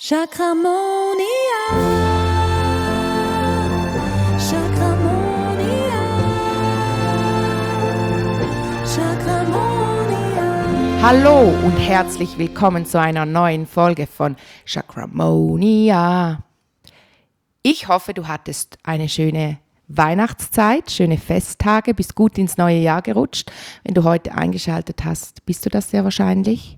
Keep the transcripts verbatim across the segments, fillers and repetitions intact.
Chakramonia. Chakramonia. Chakramonia. Hallo und herzlich willkommen zu einer neuen Folge von Chakramonia. Ich hoffe, du hattest eine schöne Weihnachtszeit, schöne Festtage, bist gut ins neue Jahr gerutscht. Wenn du heute eingeschaltet hast, bist du das sehr wahrscheinlich.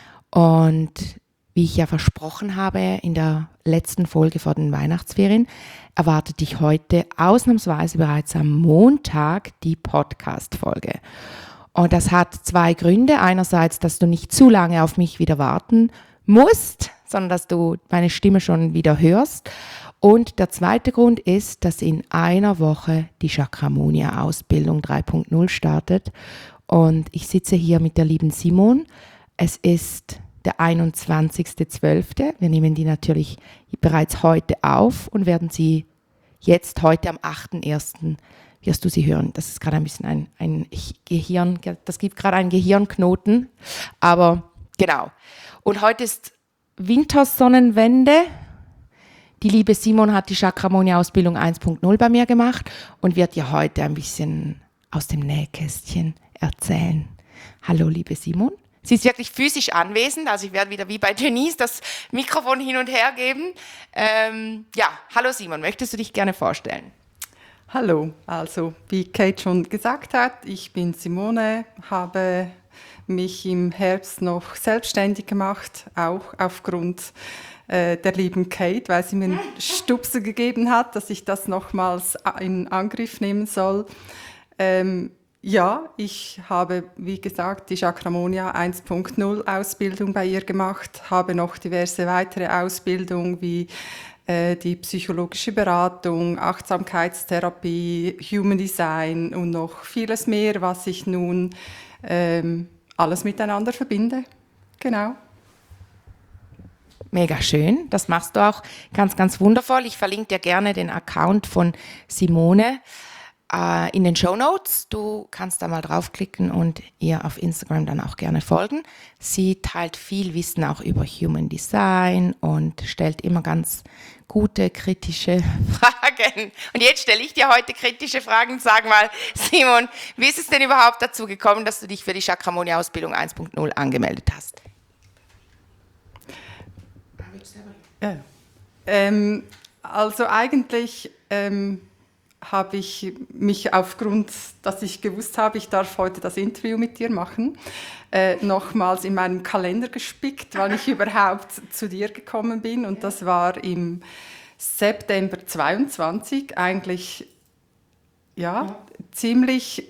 Und wie ich ja versprochen habe in der letzten Folge vor den Weihnachtsferien, erwartet dich heute ausnahmsweise bereits am Montag die Podcast-Folge. Und das hat zwei Gründe. Einerseits, dass du nicht zu lange auf mich wieder warten musst, sondern dass du meine Stimme schon wieder hörst. Und der zweite Grund ist, dass in einer Woche die Chakramonia-Ausbildung drei Punkt null startet. Und ich sitze hier mit der lieben Simon. Es ist der einundzwanzigster zwölfter Wir nehmen die natürlich bereits heute auf und werden sie jetzt heute am achter erster wirst du sie hören. Das ist gerade ein bisschen ein, ein Gehirn, das gibt gerade einen Gehirnknoten. Aber genau. Und heute ist Wintersonnenwende. Die liebe Simon hat die Chakramonia-Ausbildung eins Punkt null bei mir gemacht und wird dir heute ein bisschen aus dem Nähkästchen erzählen. Hallo, liebe Simon. Sie ist wirklich physisch anwesend, also ich werde wieder wie bei Denise das Mikrofon hin und her geben. Ähm, ja, hallo Simon, möchtest du dich gerne vorstellen? Hallo, also wie Kate schon gesagt hat, ich bin Simone, habe mich im Herbst noch selbstständig gemacht, auch aufgrund äh, der lieben Kate, weil sie mir einen Stupser gegeben hat, dass ich das nochmals in Angriff nehmen soll. Ähm, Ja, ich habe, wie gesagt, die Chakramonia eins Punkt null Ausbildung bei ihr gemacht, habe noch diverse weitere Ausbildungen wie äh, die psychologische Beratung, Achtsamkeitstherapie, Human Design und noch vieles mehr, was ich nun ähm, alles miteinander verbinde. Genau. Mega schön, das machst du auch ganz, ganz wundervoll. Ich verlinke dir gerne den Account von Simone in den Shownotes. Du kannst da mal draufklicken und ihr auf Instagram dann auch gerne folgen. Sie teilt viel Wissen auch über Human Design und stellt immer ganz gute, kritische Fragen. Und jetzt stelle ich dir heute kritische Fragen. Sag mal, Simon, wie ist es denn überhaupt dazu gekommen, dass du dich für die Chakramonia-Ausbildung eins Punkt null angemeldet hast? Ja. Ähm, also eigentlich ähm, habe ich mich aufgrund, dass ich gewusst habe, ich darf heute das Interview mit dir machen, äh, nochmals in meinem Kalender gespickt, wann ich überhaupt zu dir gekommen bin. Und das war im September zweiundzwanzig, eigentlich ja, ja. ziemlich,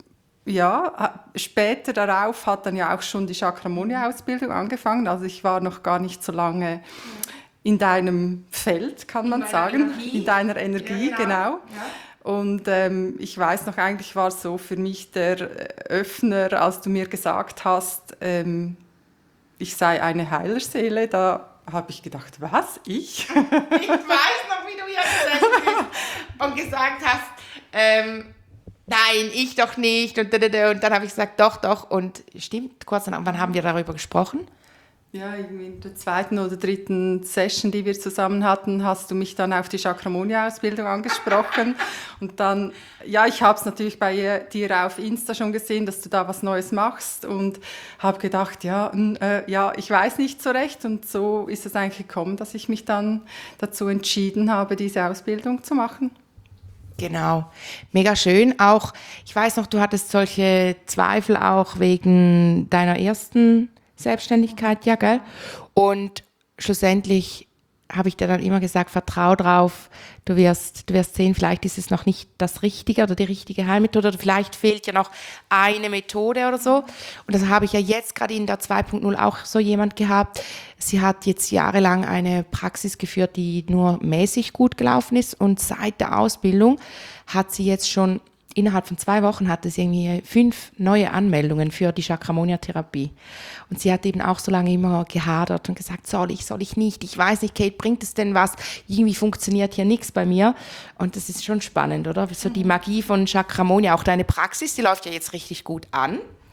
ja, später darauf hat dann ja auch schon die Chakramonia-Ausbildung angefangen. Also ich war noch gar nicht so lange in deinem Feld, kann man sagen, Energie. in deiner Energie, ja, genau. genau. Ja. Und ähm, ich weiß noch, eigentlich war es so für mich der Öffner, als du mir gesagt hast, ähm, ich sei eine Heilerseele, da habe ich gedacht, was, ich? Ich weiß noch, wie du hier gesessen bist und gesagt hast, ähm, nein, ich doch nicht. Und, und dann habe ich gesagt, doch, doch. Und stimmt, kurz danach, wann haben wir darüber gesprochen? Ja, in der zweiten oder dritten Session, die wir zusammen hatten, hast du mich dann auf die Chakramonia-Ausbildung angesprochen. Und dann, ja, ich habe es natürlich bei dir auf Insta schon gesehen, dass du da was Neues machst und habe gedacht, ja, äh, ja, ich weiß nicht so recht. Und so ist es eigentlich gekommen, dass ich mich dann dazu entschieden habe, diese Ausbildung zu machen. Genau, mega schön. Auch, ich weiß noch, du hattest solche Zweifel auch wegen deiner ersten Selbstständigkeit, ja, gell? Und schlussendlich habe ich dir dann immer gesagt, vertrau drauf, du wirst, du wirst sehen, vielleicht ist es noch nicht das Richtige oder die richtige Heilmethode oder vielleicht fehlt ja noch eine Methode oder so. Und das habe ich ja jetzt gerade in der zwei Punkt null auch so jemand gehabt. Sie hat jetzt jahrelang eine Praxis geführt, die nur mäßig gut gelaufen ist und seit der Ausbildung hat sie jetzt schon innerhalb von zwei Wochen hatte sie irgendwie fünf neue Anmeldungen für die Chakramonia-Therapie. Und sie hat eben auch so lange immer gehadert und gesagt, soll ich, soll ich nicht? Ich weiß nicht, Kate, bringt es denn was? Irgendwie funktioniert hier nichts bei mir. Und das ist schon spannend, oder? So die Magie von Chakramonia, auch deine Praxis, die läuft ja jetzt richtig gut an.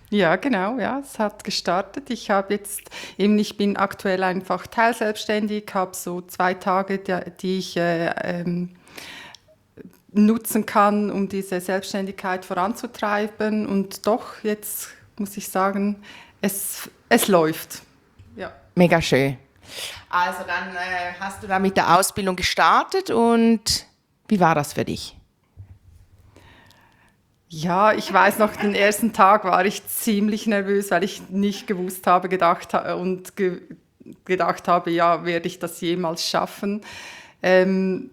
Ja, genau, ja, es hat gestartet. Ich habe jetzt eben, ich bin aktuell einfach teilselbstständig, habe so zwei Tage, die, die ich äh, ähm, nutzen kann, um diese Selbstständigkeit voranzutreiben. Und doch, jetzt muss ich sagen, es, es läuft. Ja. Mega schön. Also dann äh, hast du da mit der Ausbildung gestartet und wie war das für dich? Ja, ich weiß noch, den ersten Tag war ich ziemlich nervös, weil ich nicht gewusst habe, gedacht ha- und ge gedacht habe, ja, werde ich das jemals schaffen? Ähm,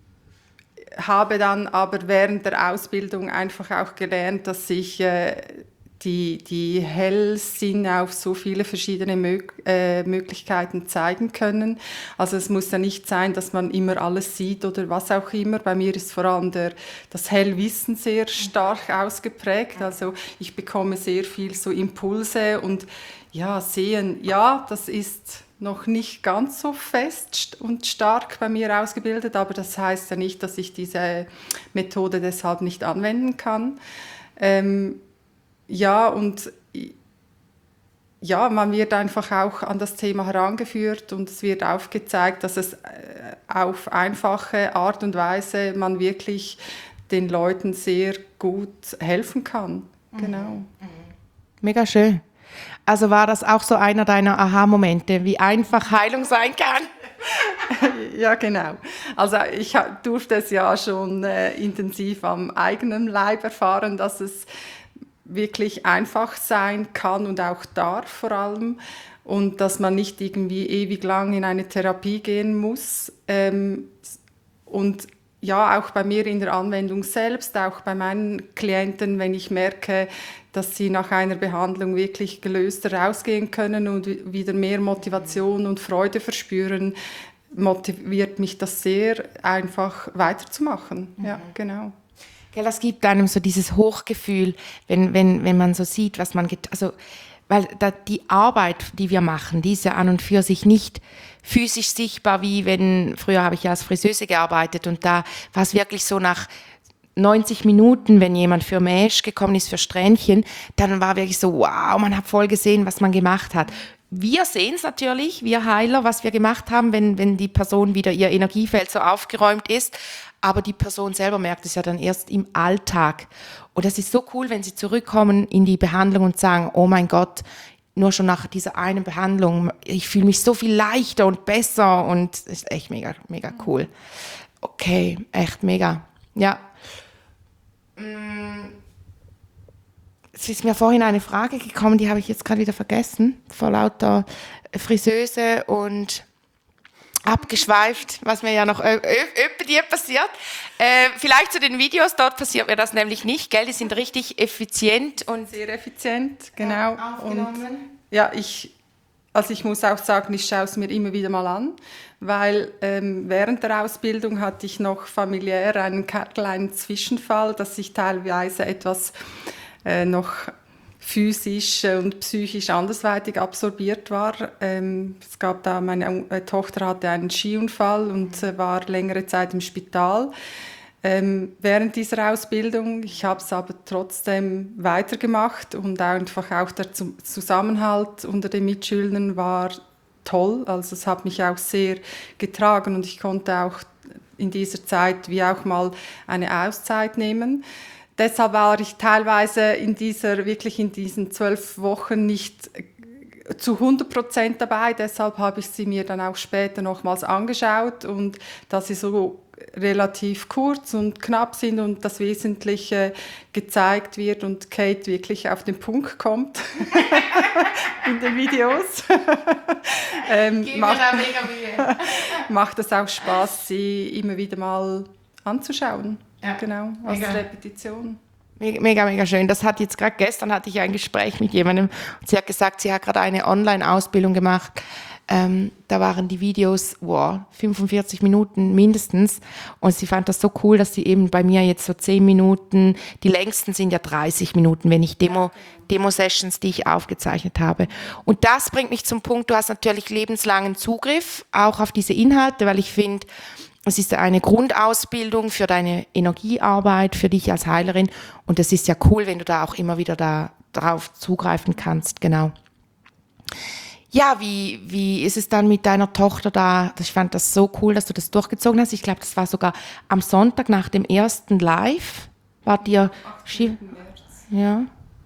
habe dann aber während der Ausbildung einfach auch gelernt, dass ich äh, die, die Hellsinne auf so viele verschiedene Mög äh, Möglichkeiten zeigen können. Also es muss ja nicht sein, dass man immer alles sieht oder was auch immer. Bei mir ist vor allem der, das Hellwissen sehr stark ausgeprägt. Also ich bekomme sehr viel so Impulse und ja, sehen, ja, das ist noch nicht ganz so fest und stark bei mir ausgebildet, aber das heißt ja nicht, dass ich diese Methode deshalb nicht anwenden kann. Ähm, ja, und ja, man wird einfach auch an das Thema herangeführt und es wird aufgezeigt, dass es auf einfache Art und Weise man wirklich den Leuten sehr gut helfen kann. Mhm. Genau. Mega schön. Also war das auch so einer deiner Aha-Momente, wie einfach Heilung sein kann? Ja, genau. Also ich durfte es ja schon äh, intensiv am eigenen Leib erfahren, dass es wirklich einfach sein kann und auch darf vor allem und dass man nicht irgendwie ewig lang in eine Therapie gehen muss. Ähm, und ja, auch bei mir in der Anwendung selbst, auch bei meinen Klienten, wenn ich merke, dass sie nach einer Behandlung wirklich gelöster rausgehen können und wieder mehr Motivation und Freude verspüren, motiviert mich das sehr, einfach weiterzumachen. Mhm. Ja, genau. Das gibt einem so dieses Hochgefühl, wenn, wenn, wenn man so sieht, was man geht. Also, weil da die Arbeit, die wir machen, die ist ja an und für sich nicht physisch sichtbar, wie wenn, früher habe ich ja als Friseuse gearbeitet und da war es wirklich so nach neunzig Minuten, wenn jemand für Mesh gekommen ist, für Strähnchen, dann war wirklich so, wow, man hat voll gesehen, was man gemacht hat. Wir sehen es natürlich, wir Heiler, was wir gemacht haben, wenn, wenn die Person wieder ihr Energiefeld so aufgeräumt ist. Aber die Person selber merkt es ja dann erst im Alltag. Und das ist so cool, wenn sie zurückkommen in die Behandlung und sagen, oh mein Gott, nur schon nach dieser einen Behandlung, ich fühle mich so viel leichter und besser und das ist echt mega, mega cool. Okay, echt mega. Ja. Es ist mir vorhin eine Frage gekommen, die habe ich jetzt gerade wieder vergessen, vor lauter Friseuse und abgeschweift, was mir ja noch öppe dir passiert. Äh, vielleicht zu den Videos, dort passiert mir das nämlich nicht, gell? Die sind richtig effizient und sehr effizient, genau. Ja, aufgenommen. Und ja, ich, also ich muss auch sagen, ich schaue es mir immer wieder mal an, weil ähm, während der Ausbildung hatte ich noch familiär einen kleinen Zwischenfall, dass ich teilweise etwas äh, noch physisch und psychisch andersweitig absorbiert war. Ähm, es gab da, meine äh, Tochter hatte einen Skiunfall und äh, war längere Zeit im Spital. Ähm, während dieser Ausbildung, ich habe es aber trotzdem weitergemacht und einfach auch der Zusammenhalt unter den Mitschülern war toll. Also es hat mich auch sehr getragen und ich konnte auch in dieser Zeit wie auch mal eine Auszeit nehmen. Deshalb war ich teilweise in dieser, wirklich in diesen zwölf Wochen nicht zu hundert Prozent dabei. Deshalb habe ich sie mir dann auch später nochmals angeschaut und da sie so relativ kurz und knapp sind und das Wesentliche gezeigt wird und Kate wirklich auf den Punkt kommt in den Videos, ähm, macht, mega macht es auch Spaß, sie immer wieder mal anzuschauen. Ja, genau, als mega. Repetition. Mega, mega schön. Das hat jetzt gerade gestern hatte ich ein Gespräch mit jemandem und sie hat gesagt, sie hat gerade eine Online-Ausbildung gemacht. Ähm, da waren die Videos, wow, fünfundvierzig Minuten mindestens und sie fand das so cool, dass sie eben bei mir jetzt so zehn Minuten, die längsten sind ja dreißig Minuten, wenn ich Demo, Demo-Sessions, die ich aufgezeichnet habe. Und das bringt mich zum Punkt, du hast natürlich lebenslangen Zugriff auch auf diese Inhalte, weil ich finde, es ist eine Grundausbildung für deine Energiearbeit, für dich als Heilerin und es ist ja cool, wenn du da auch immer wieder da darauf zugreifen kannst, genau. Ja, wie, wie ist es dann mit deiner Tochter da? Ich fand das so cool, dass du das durchgezogen hast. Ich glaube, das war sogar am Sonntag nach dem ersten Live. War dir Ski? Ja.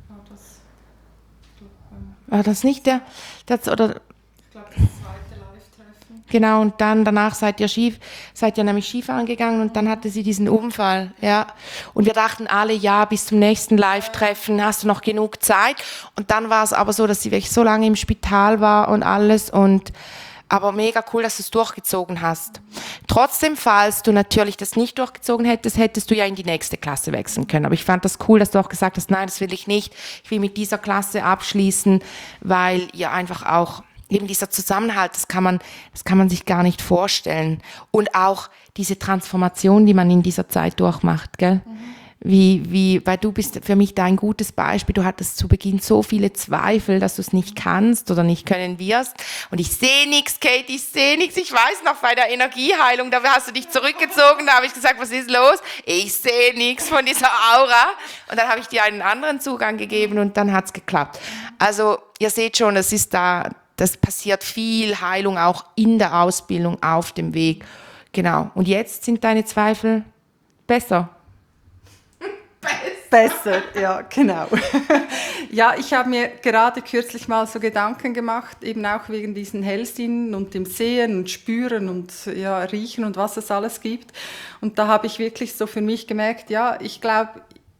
War das nicht der, das, oder? Ich glaube, das zweite Live-Treffen. Genau, und dann danach seid ihr Ski, seid ihr nämlich Skifahren gegangen und dann hatte sie diesen Unfall, ja. Und wir dachten alle, ja, bis zum nächsten Live-Treffen hast du noch genug Zeit. Und dann war es aber so, dass sie wirklich so lange im Spital war und alles und aber mega cool, dass du es durchgezogen hast. Trotzdem, falls du natürlich das nicht durchgezogen hättest, hättest du ja in die nächste Klasse wechseln können. Aber ich fand das cool, dass du auch gesagt hast, nein, das will ich nicht. Ich will mit dieser Klasse abschließen, weil ihr einfach auch eben dieser Zusammenhalt, das kann man, das kann man sich gar nicht vorstellen. Und auch diese Transformation, die man in dieser Zeit durchmacht, gell? Mhm. Wie, wie, weil du bist für mich da ein gutes Beispiel. Du hattest zu Beginn so viele Zweifel, dass du es nicht kannst oder nicht können wirst. Und ich sehe nichts, Kate, ich sehe nichts. Ich weiß noch, bei der Energieheilung, da hast du dich zurückgezogen, da habe ich gesagt, was ist los? Ich sehe nichts von dieser Aura. Und dann habe ich dir einen anderen Zugang gegeben und dann hat es geklappt. Also ihr seht schon, das ist da, das passiert viel Heilung auch in der Ausbildung, auf dem Weg. Genau. Und jetzt sind deine Zweifel besser. Besser, ja, genau. Ja, ich habe mir gerade kürzlich mal so Gedanken gemacht, eben auch wegen diesen Hellsinnen und dem Sehen und Spüren und ja, Riechen und was es alles gibt. Und da habe ich wirklich so für mich gemerkt, ja, ich glaube,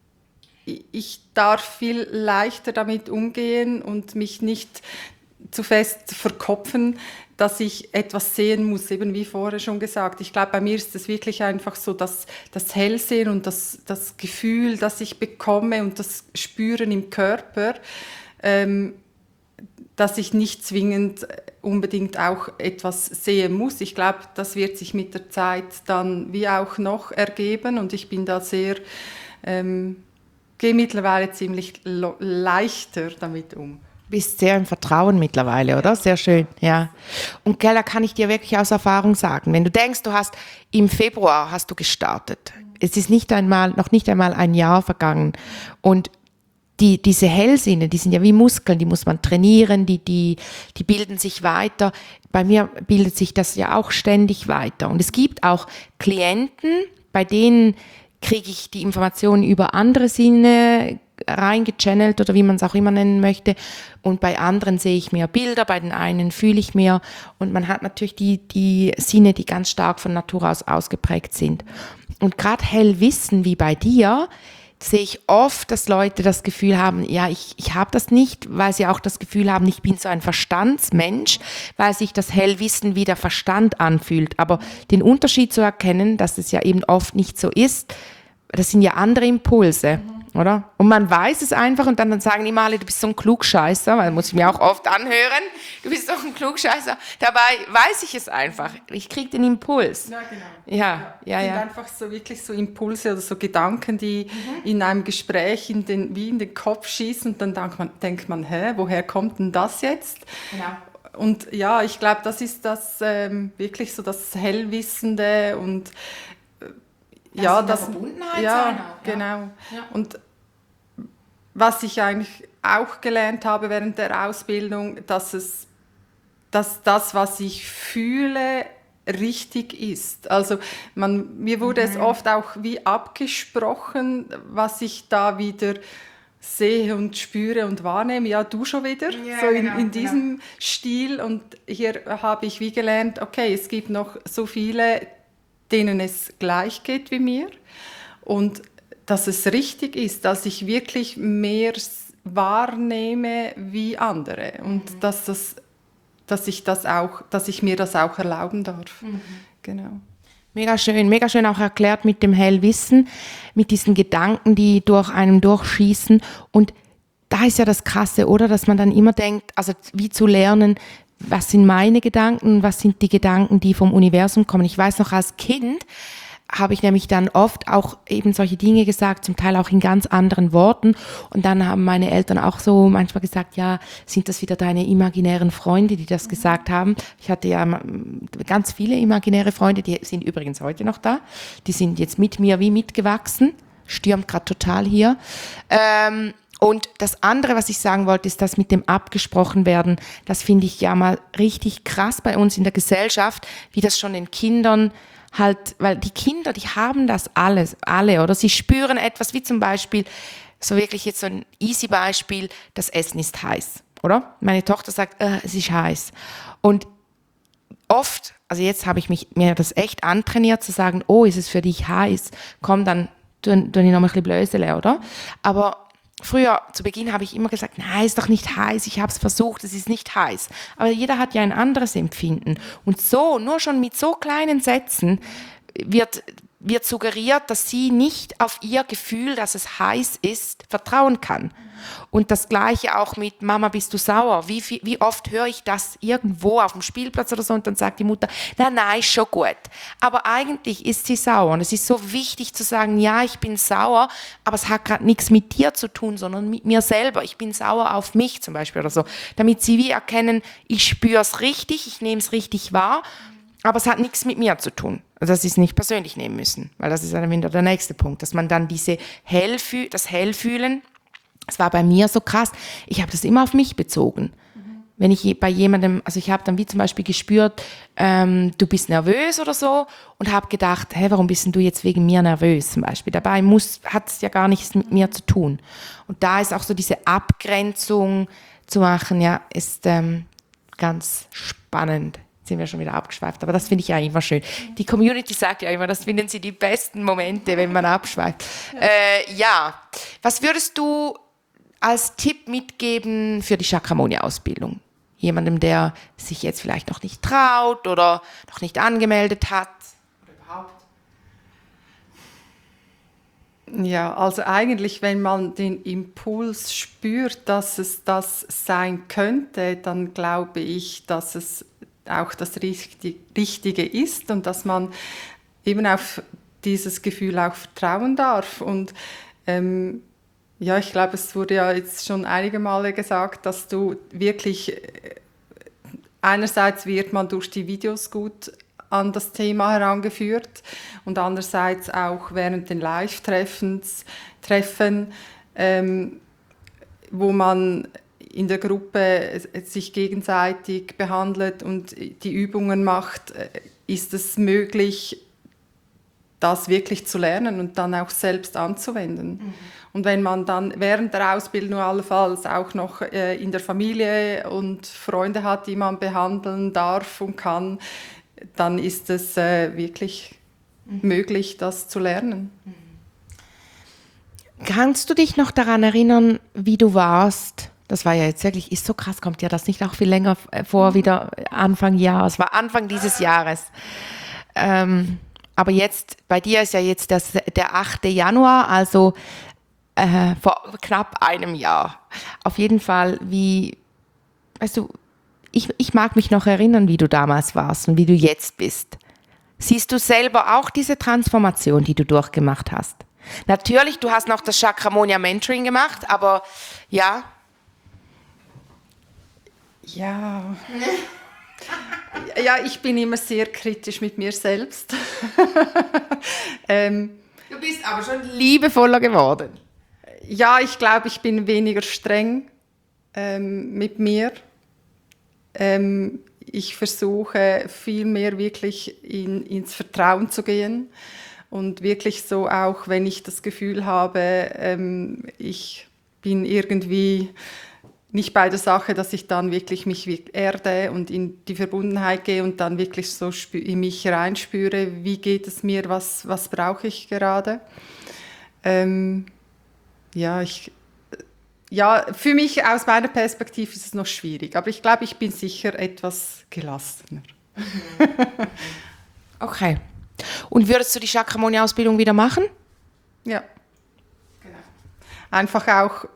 ich darf viel leichter damit umgehen und mich nicht zu fest verkopfen, dass ich etwas sehen muss, eben wie vorher schon gesagt. Ich glaube, bei mir ist es wirklich einfach so, dass das Hellsehen und das, das Gefühl, das ich bekomme und das Spüren im Körper, ähm, dass ich nicht zwingend unbedingt auch etwas sehen muss. Ich glaube, das wird sich mit der Zeit dann wie auch noch ergeben und ich bin da sehr, ähm, gehe mittlerweile ziemlich lo- leichter damit um. Bist sehr im Vertrauen mittlerweile, oder? Sehr schön, ja. Und gell, da kann ich dir wirklich aus Erfahrung sagen, wenn du denkst, du hast im Februar hast du gestartet. Es ist nicht einmal, noch nicht einmal ein Jahr vergangen. Und die, diese Hellsinne, die sind ja wie Muskeln, die muss man trainieren, die, die, die bilden sich weiter. Bei mir bildet sich das ja auch ständig weiter. Und es gibt auch Klienten, bei denen kriege ich die Informationen über andere Sinne reingechannelt oder wie man es auch immer nennen möchte. Und bei anderen sehe ich mehr Bilder, bei den einen fühle ich mehr. Und man hat natürlich die, die Sinne, die ganz stark von Natur aus ausgeprägt sind. Und gerade Hellwissen wie bei dir, sehe ich oft, dass Leute das Gefühl haben, ja, ich, ich habe das nicht, weil sie auch das Gefühl haben, ich bin so ein Verstandsmensch, weil sich das Hellwissen wie der Verstand anfühlt. Aber den Unterschied zu erkennen, dass es ja eben oft nicht so ist, das sind ja andere Impulse. Oder? Und man weiß es einfach und dann, dann sagen immer alle, du bist so ein Klugscheißer, weil muss ich mir auch oft anhören, du bist doch ein Klugscheißer. Dabei weiß ich es einfach. Ich kriege den Impuls. Ja, genau. Ja, ja, ja. ja. sind einfach so wirklich so Impulse oder so Gedanken, die mhm. in einem Gespräch in den, wie in den Kopf schießen und dann denkt man, denkt man, hä, woher kommt denn das jetzt? Genau. Und ja, ich glaube, das ist das ähm, wirklich so das Hellwissende und das ja, in das der Verbundenheit ja, sein auch, ja. Genau. Ja. Und was ich eigentlich auch gelernt habe während der Ausbildung, dass es, dass das, was ich fühle, richtig ist. Also man, mir wurde mhm. es oft auch wie abgesprochen, was ich da wieder sehe und spüre und wahrnehme. Ja, du schon wieder, ja, so in, genau, in diesem genau. Stil. Und hier habe ich wie gelernt, okay, es gibt noch so viele, denen es gleich geht wie mir und dass es richtig ist, dass ich wirklich mehr wahrnehme wie andere und mhm. dass, das, dass, ich das auch, dass ich mir das auch erlauben darf. Mhm. Genau. Mega schön, mega schön auch erklärt mit dem Hellwissen, mit diesen Gedanken, die durch einen durchschießen. Und da ist ja das Krasse, oder? Dass man dann immer denkt, also wie zu lernen, was sind meine Gedanken, was sind die Gedanken, die vom Universum kommen. Ich weiß noch, als Kind habe ich nämlich dann oft auch eben solche Dinge gesagt, zum Teil auch in ganz anderen Worten. Und dann haben meine Eltern auch so manchmal gesagt, ja, sind das wieder deine imaginären Freunde, die das gesagt haben? Ich hatte ja ganz viele imaginäre Freunde, die sind übrigens heute noch da. Die sind jetzt mit mir wie mitgewachsen, stürmt gerade total hier. Ähm, Und das andere, was ich sagen wollte, ist das mit dem abgesprochen werden. Das finde ich ja mal richtig krass bei uns in der Gesellschaft, wie das schon den Kindern halt, weil die Kinder, die haben das alles, alle, oder? Sie spüren etwas, wie zum Beispiel, so wirklich jetzt so ein easy Beispiel, das Essen ist heiß, oder? Meine Tochter sagt, äh, es ist heiß. Und oft, also jetzt habe ich mich, mir das echt antrainiert, zu sagen, oh, ist es für dich heiß? Komm, dann tue ich noch ein bisschen Blösele, oder? Aber früher, zu Beginn, habe ich immer gesagt, nein, ist doch nicht heiß, ich habe es versucht, es ist nicht heiß. Aber jeder hat ja ein anderes Empfinden. Und so, nur schon mit so kleinen Sätzen wird, wird suggeriert, dass sie nicht auf ihr Gefühl, dass es heiß ist, vertrauen kann. Und das Gleiche auch mit Mama, bist du sauer? Wie, viel, wie oft höre ich das irgendwo auf dem Spielplatz oder so und dann sagt die Mutter, nein, nein, ist schon gut. Aber eigentlich ist sie sauer und es ist so wichtig zu sagen, ja, ich bin sauer, aber es hat gerade nichts mit dir zu tun, sondern mit mir selber. Ich bin sauer auf mich zum Beispiel oder so. Damit sie wie erkennen, ich spüre es richtig, ich nehme es richtig wahr, aber es hat nichts mit mir zu tun. Also dass sie es nicht persönlich nehmen müssen, weil das ist dann wieder der nächste Punkt, dass man dann diese Hellfü- das Hellfühlen, es war bei mir so krass, ich habe das immer auf mich bezogen. Mhm. Wenn ich bei jemandem, also ich habe dann wie zum Beispiel gespürt, ähm, du bist nervös oder so und habe gedacht, hey, warum bist denn du jetzt wegen mir nervös zum Beispiel? Dabei hat es ja gar nichts mit mir zu tun. Und da ist auch so diese Abgrenzung zu machen, ja, ist ähm, ganz spannend. Jetzt sind wir schon wieder abgeschweift, aber das finde ich ja immer schön. Die Community sagt ja immer, das finden sie die besten Momente, wenn man abschweift. Ja, äh, ja. Was würdest du als Tipp mitgeben für die Chakramonia-Ausbildung? Jemandem, der sich jetzt vielleicht noch nicht traut oder noch nicht angemeldet hat? Oder überhaupt? Ja, also eigentlich, wenn man den Impuls spürt, dass es das sein könnte, dann glaube ich, dass es auch das Richtige ist und dass man eben auf dieses Gefühl auch vertrauen darf. Und ähm, ja, ich glaube, es wurde ja jetzt schon einige Male gesagt, dass du wirklich, einerseits wird man durch die Videos gut an das Thema herangeführt und andererseits auch während den Live-Treffens, Treffen, ähm, wo man in der Gruppe sich gegenseitig behandelt und die Übungen macht, ist es möglich, das wirklich zu lernen und dann auch selbst anzuwenden. Mhm. Und wenn man dann während der Ausbildung allenfalls auch noch äh, in der Familie und Freunde hat, die man behandeln darf und kann, dann ist es äh, wirklich mhm. möglich, das zu lernen. Mhm. Kannst du dich noch daran erinnern, wie du warst? Das war ja jetzt wirklich, ist so krass, kommt ja das nicht auch viel länger vor, wieder Anfang Jahr. Es war Anfang dieses Jahres. Ähm, aber jetzt, bei dir ist ja jetzt das, der achte Januar, also äh, vor knapp einem Jahr. Auf jeden Fall, wie, weißt du, ich, ich mag mich noch erinnern, wie du damals warst und wie du jetzt bist. Siehst du selber auch diese Transformation, die du durchgemacht hast? Natürlich, du hast noch das Chakramonia Mentoring gemacht, aber ja. Ja. Ja, ich bin immer sehr kritisch mit mir selbst. ähm, du bist aber schon liebevoller geworden. Ja, ich glaube, ich bin weniger streng ähm, mit mir. Ähm, ich versuche viel mehr wirklich in, ins Vertrauen zu gehen und wirklich so auch, wenn ich das Gefühl habe, ähm, ich bin irgendwie nicht bei der Sache, dass ich dann wirklich mich erde und in die Verbundenheit gehe und dann wirklich so in mich reinspüre, wie geht es mir, was, was brauche ich gerade. Ähm, ja, ich, ja, für mich aus meiner Perspektive ist es noch schwierig, aber ich glaube, ich bin sicher etwas gelassener. Okay. Und würdest du die Chakramonia-Ausbildung wieder machen? Ja. Genau. Einfach auch,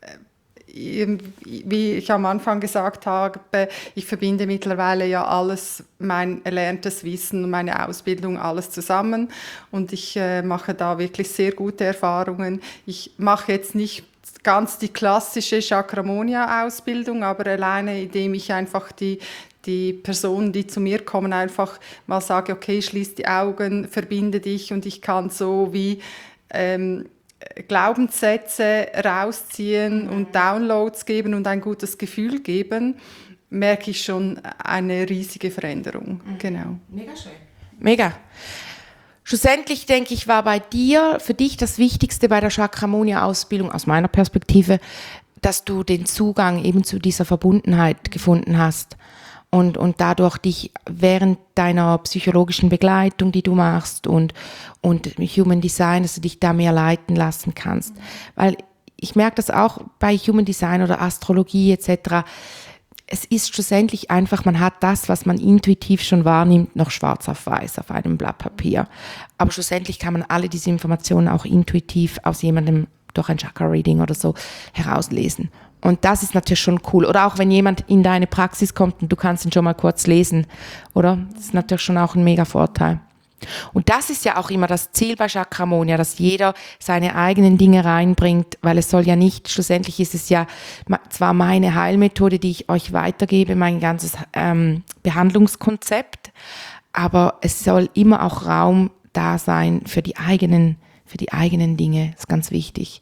wie ich am Anfang gesagt habe, ich verbinde mittlerweile ja alles, mein erlerntes Wissen und meine Ausbildung, alles zusammen und ich äh, mache da wirklich sehr gute Erfahrungen. Ich mache jetzt nicht ganz die klassische Chakramonia-Ausbildung, aber alleine, indem ich einfach die, die Personen, die zu mir kommen, einfach mal sage, okay, schließ die Augen, verbinde dich und ich kann so wie ähm, Glaubenssätze rausziehen und Downloads geben und ein gutes Gefühl geben, merke ich schon eine riesige Veränderung. Mhm. Genau. Mega schön. Mega. Schlussendlich, denke ich, war bei dir, für dich das Wichtigste bei der Chakramonia-Ausbildung, aus meiner Perspektive, dass du den Zugang eben zu dieser Verbundenheit gefunden hast und, und dadurch dich während deiner psychologischen Begleitung, die du machst und, und Human Design, dass du dich da mehr leiten lassen kannst. Mhm. Weil ich merke das auch bei Human Design oder Astrologie et cetera. Es ist schlussendlich einfach, man hat das, was man intuitiv schon wahrnimmt, noch schwarz auf weiß auf einem Blatt Papier. Aber schlussendlich kann man alle diese Informationen auch intuitiv aus jemandem durch ein Chakra-Reading oder so herauslesen. Und das ist natürlich schon cool. Oder auch wenn jemand in deine Praxis kommt und du kannst ihn schon mal kurz lesen, oder? Das ist natürlich schon auch ein mega Vorteil. Und das ist ja auch immer das Ziel bei Chakramonia, dass jeder seine eigenen Dinge reinbringt, weil es soll ja nicht, schlussendlich ist es ja zwar meine Heilmethode, die ich euch weitergebe, mein ganzes ähm, Behandlungskonzept, aber es soll immer auch Raum da sein für die eigenen, für die eigenen Dinge. Das ist ganz wichtig.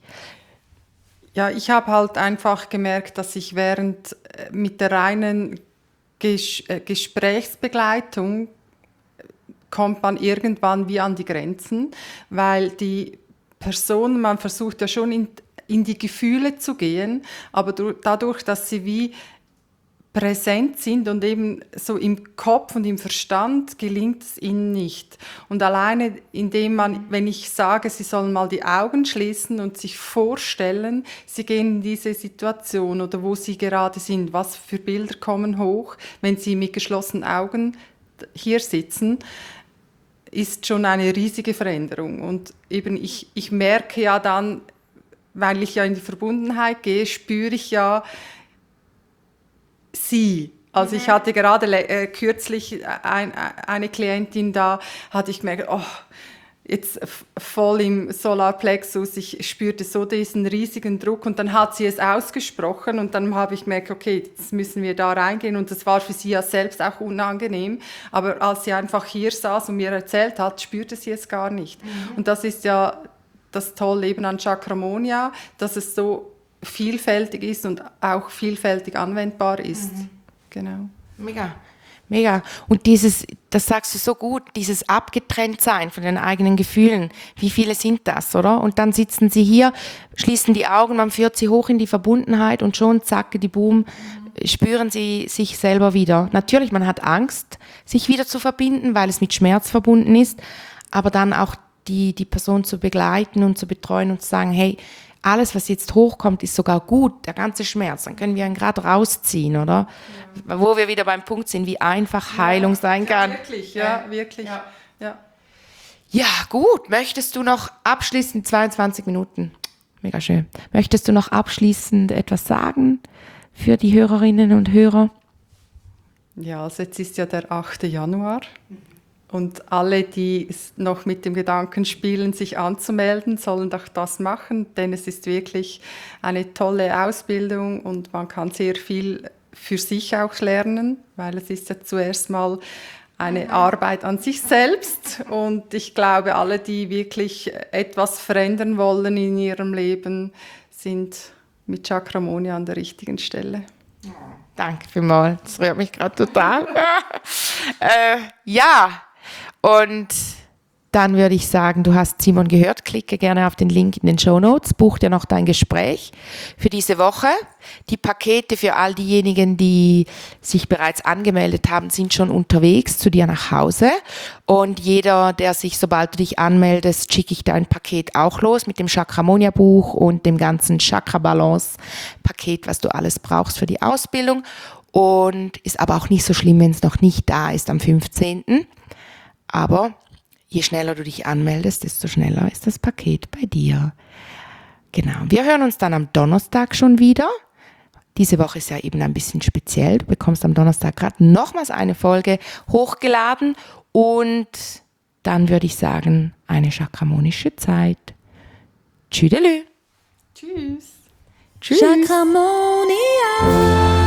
Ja, ich habe halt einfach gemerkt, dass ich während mit der reinen Ges- äh, Gesprächsbegleitung kommt man irgendwann wie an die Grenzen, weil die Person, man versucht ja schon in, in die Gefühle zu gehen, aber durch, dadurch, dass sie wie präsent sind und eben so im Kopf und im Verstand gelingt es ihnen nicht. Und alleine, indem man, wenn ich sage, sie sollen mal die Augen schließen und sich vorstellen, sie gehen in diese Situation oder wo sie gerade sind, was für Bilder kommen hoch, wenn sie mit geschlossenen Augen hier sitzen, ist schon eine riesige Veränderung. Und eben ich, ich merke ja dann, weil ich ja in die Verbundenheit gehe, spüre ich ja sie. Also ich hatte gerade äh, kürzlich ein, eine Klientin da, hatte ich gemerkt, oh, jetzt voll im Solarplexus, ich spürte so diesen riesigen Druck und dann hat sie es ausgesprochen und dann habe ich gemerkt, okay, jetzt müssen wir da reingehen und das war für sie ja selbst auch unangenehm, aber als sie einfach hier saß und mir erzählt hat, spürte sie es gar nicht. Mhm. Und das ist ja das Tolle eben an Chakramonia, dass es so vielfältig ist und auch vielfältig anwendbar ist. Mhm. Genau. Mega. Mega. Und dieses, das sagst du so gut, dieses Abgetrenntsein von den eigenen Gefühlen. Wie viele sind das, oder? Und dann sitzen sie hier, schließen die Augen, man führt sie hoch in die Verbundenheit und schon, zack, die Boom, spüren sie sich selber wieder. Natürlich, man hat Angst, sich wieder zu verbinden, weil es mit Schmerz verbunden ist, aber dann auch die, die Person zu begleiten und zu betreuen und zu sagen, hey, alles, was jetzt hochkommt, ist sogar gut, der ganze Schmerz. Dann können wir ihn gerade rausziehen, oder? Ja. Wo wir wieder beim Punkt sind, wie einfach Heilung ja, sein kann. Ja, wirklich, ja, wirklich. Ja. Ja. Ja, gut. Möchtest du noch abschließend, zweiundzwanzig Minuten, mega schön. Möchtest du noch abschließend etwas sagen für die Hörerinnen und Hörer? Ja, also jetzt ist ja der achte Januar. Und alle, die noch mit dem Gedanken spielen, sich anzumelden, sollen doch das machen, denn es ist wirklich eine tolle Ausbildung und man kann sehr viel für sich auch lernen, weil es ist ja zuerst mal eine Arbeit an sich selbst. Und ich glaube, alle, die wirklich etwas verändern wollen in ihrem Leben, sind mit Chakramonia an der richtigen Stelle. Ja, danke vielmals, das rührt mich gerade total. äh, ja. Und dann würde ich sagen, du hast Simon gehört, klicke gerne auf den Link in den Shownotes, buch dir noch dein Gespräch für diese Woche. Die Pakete für all diejenigen, die sich bereits angemeldet haben, sind schon unterwegs zu dir nach Hause. Und jeder, der sich, sobald du dich anmeldest, schicke ich dein Paket auch los mit dem Chakramonia-Buch und dem ganzen Chakra-Balance-Paket, was du alles brauchst für die Ausbildung. Und ist aber auch nicht so schlimm, wenn es noch nicht da ist am fünfzehnten Aber je schneller du dich anmeldest, desto schneller ist das Paket bei dir. Genau. Wir hören uns dann am Donnerstag schon wieder. Diese Woche ist ja eben ein bisschen speziell. Du bekommst am Donnerstag gerade nochmals eine Folge hochgeladen. Und dann würde ich sagen, eine chakramonische Zeit. Tschüdelü. Tschüss. Tschüss. Chakramonia.